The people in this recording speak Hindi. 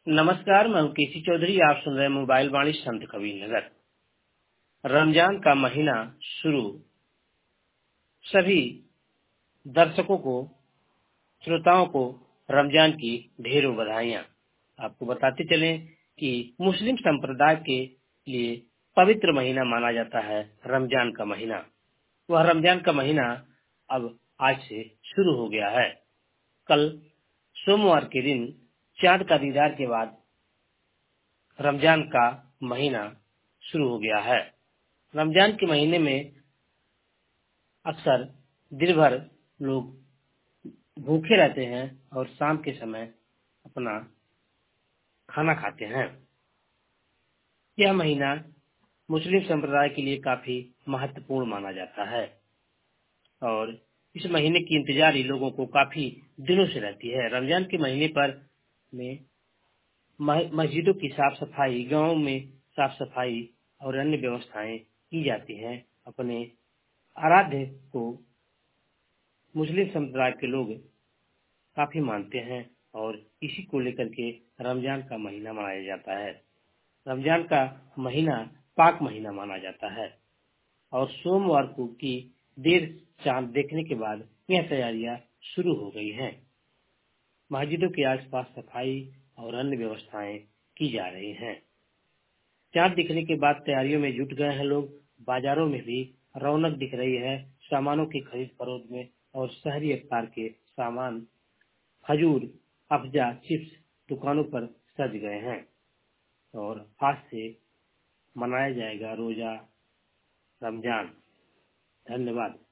नमस्कार, मैं हूं केसी चौधरी। आप सुन रहे हैं मोबाइल वाणी संत कबीर नगर। रमजान का महीना शुरू। सभी दर्शकों को, श्रोताओं को रमजान की ढेरों बधाइयां। आपको बताते चलें कि मुस्लिम संप्रदाय के लिए पवित्र महीना माना जाता है रमजान का महीना। वह रमजान का महीना अब आज से शुरू हो गया है। कल सोमवार के दिन चांद का दीदार के बाद रमजान का महीना शुरू हो गया है। रमजान के महीने में अक्सर दिन भर लोग भूखे रहते हैं और शाम के समय अपना खाना खाते हैं। यह महीना मुस्लिम संप्रदाय के लिए काफी महत्वपूर्ण माना जाता है और इस महीने की इंतजारी लोगों को काफी दिनों से रहती है। रमजान के महीने पर में मस्जिदों की साफ सफाई, गांवों में साफ सफाई और अन्य व्यवस्थाएं की जाती हैं। अपने आराध्य को मुस्लिम संप्रदाय के लोग काफी मानते हैं और इसी को लेकर के रमजान का महीना मनाया जाता है। रमजान का महीना पाक महीना माना जाता है और सोमवार को की देर चांद देखने के बाद यह तैयारियां शुरू हो गई हैं। मस्जिदों के आसपास सफाई और अन्य व्यवस्थाएं की जा रही हैं। चांद दिखने के बाद तैयारियों में जुट गए हैं लोग। बाजारों में भी रौनक दिख रही है। सामानों की खरीद फरोख्त में और शहरी अफ्तार के सामान, खजूर, अफजा, चिप्स दुकानों पर सज गए हैं और आज से मनाया जाएगा रोजा रमजान। धन्यवाद।